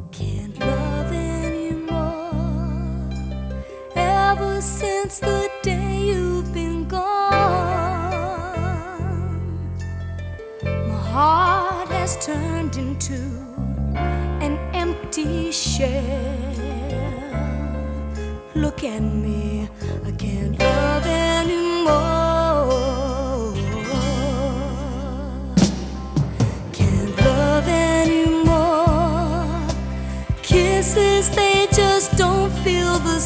Can't love anymore. Ever since the day you've been gone, my heart has turned into an empty shell. Look at me, I can't love anymore. Can't love anymore. Kisses, they just don't feel the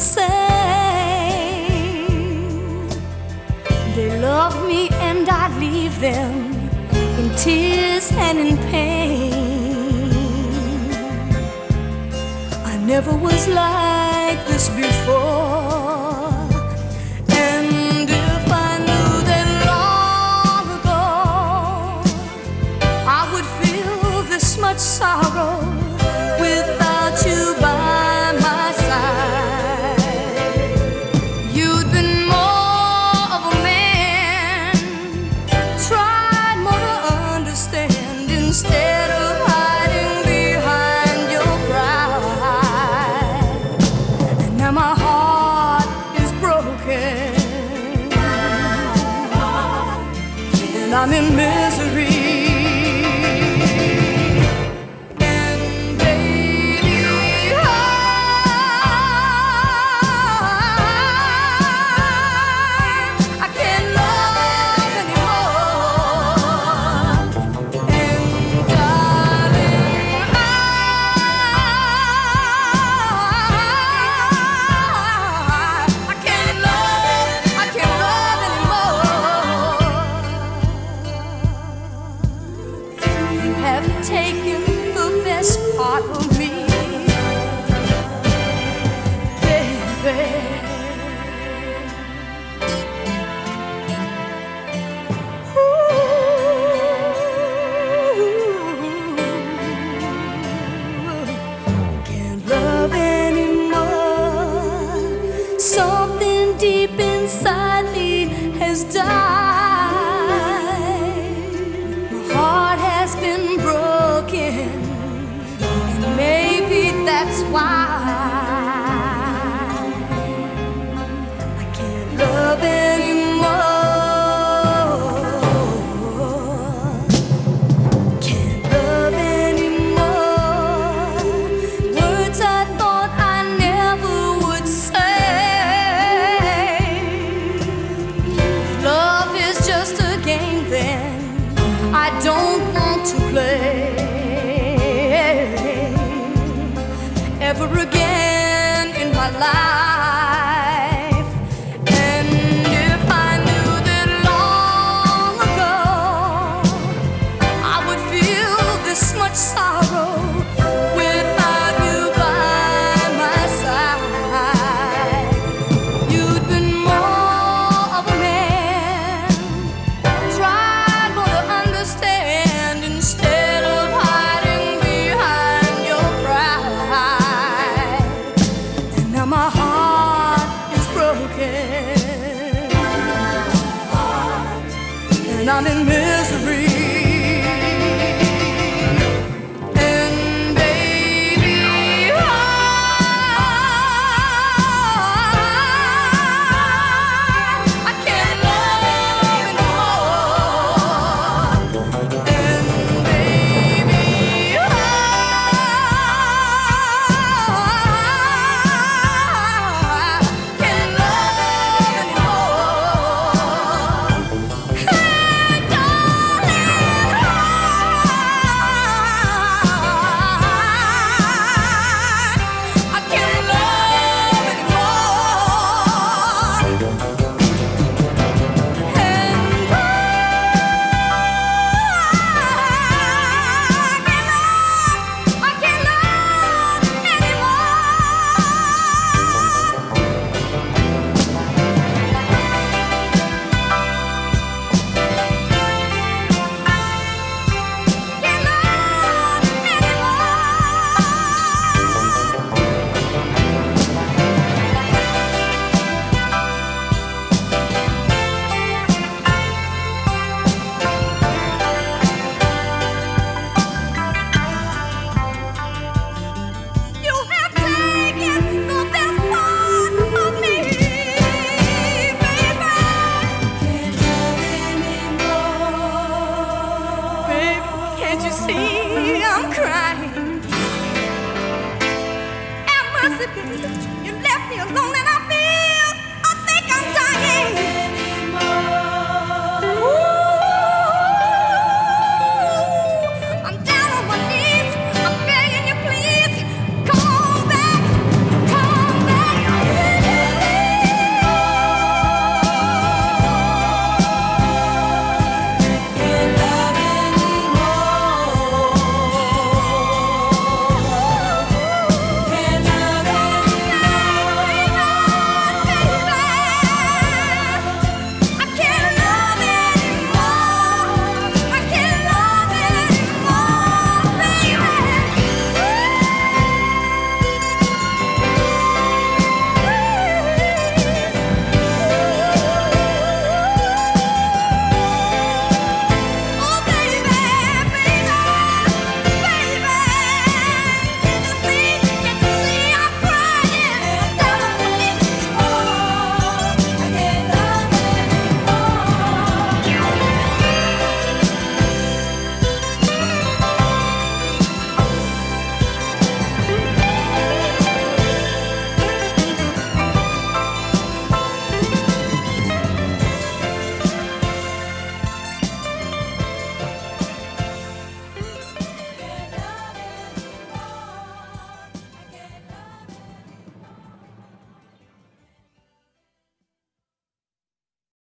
same. They love me and I leave them in tears and in pain. I never was like this before. And if I knew that long ago I would feel this much sorrow without you by my side. You'd been more of a man, tried more to understand instead of hiding behind your pride. And now my heart is broken, and I'm in misery. Taken the best part of me, baby. Ooh, can't love anymore. Something deep inside me has died. My heart has been broken, and maybe that's why I can't love anymore. Can't love anymore. Words I thought I never would say. If love is just a game, then I don't want to play ever again in my life. And if I knew that long ago I would feel this much sorrow without you by my side. You'd been more of a man, tried more to understand instead of hiding behind your pride. Can't you see I'm crying? Have mercy, baby. You left me alone and I